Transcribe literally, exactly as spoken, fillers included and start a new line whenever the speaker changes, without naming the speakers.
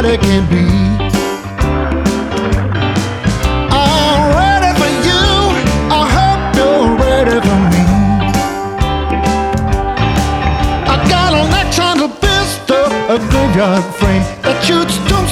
there can be. I'm ready for you, I hope you're ready for me. I got an action to pistol, a graveyard frame,